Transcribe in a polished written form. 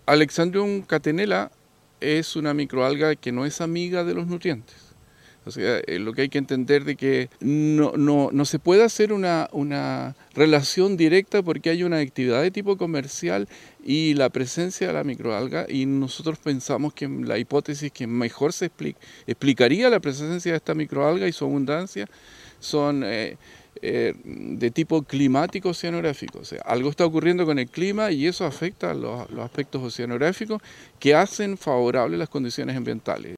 Alexandrium catenella es una microalga que no es amiga de los nutrientes. O sea, lo que hay que entender de que no se puede hacer una relación directa porque hay una actividad de tipo comercial y la presencia de la microalga, y nosotros pensamos que la hipótesis que mejor se explicaría la presencia de esta microalga y su abundancia son de tipo climático oceanográfico. O sea, algo está ocurriendo con el clima y eso afecta los aspectos oceanográficos que hacen favorables las condiciones ambientales.